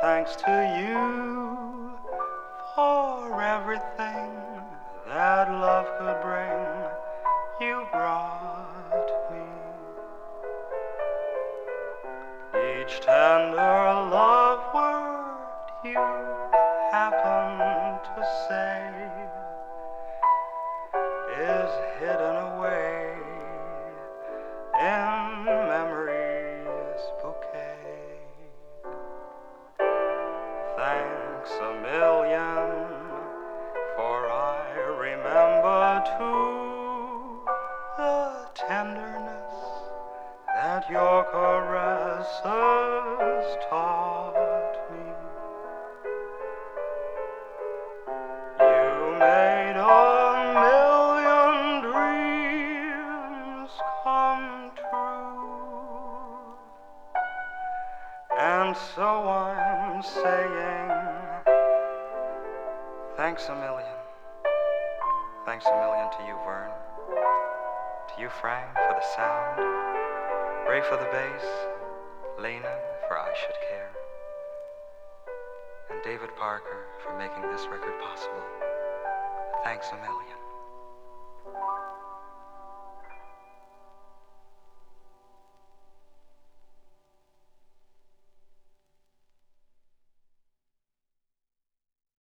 thanks to you for everything that love could bring. You brought me each tender love word you happened to say is hidden away in memory's bouquet. Thanks a million, for I remember too the tenderness that your caresses taught me. You made a million dreams come true, and so I'm saying thanks a million. Thanks a million to you, Vern. To you, Frank, for the sound. Ray for the bass. Lena for I Should Care. And David Parker for making this record possible. Thanks a million.